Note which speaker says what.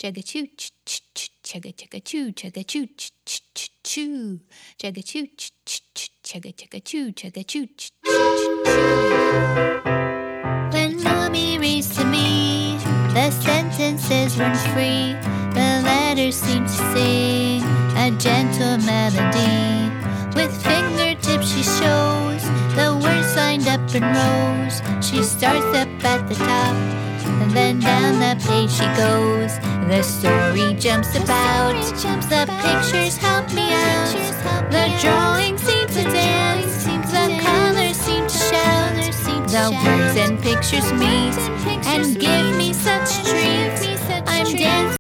Speaker 1: chugga choo, chugga chugga choo, chugga choo, choo, chugga choo, chugga chugga choo, chugga choo, choo.
Speaker 2: When Mommy reads to me, the sentences run free. The letters seem to sing a gentle melody. With fingertips she shows the words lined up in rows. She starts up at the top, and then down the page she goes. The story jumps about, the pictures help me out. The drawings seem to dance, the colors seem to shout. The words and pictures meet and give me such treats. I'm dancing.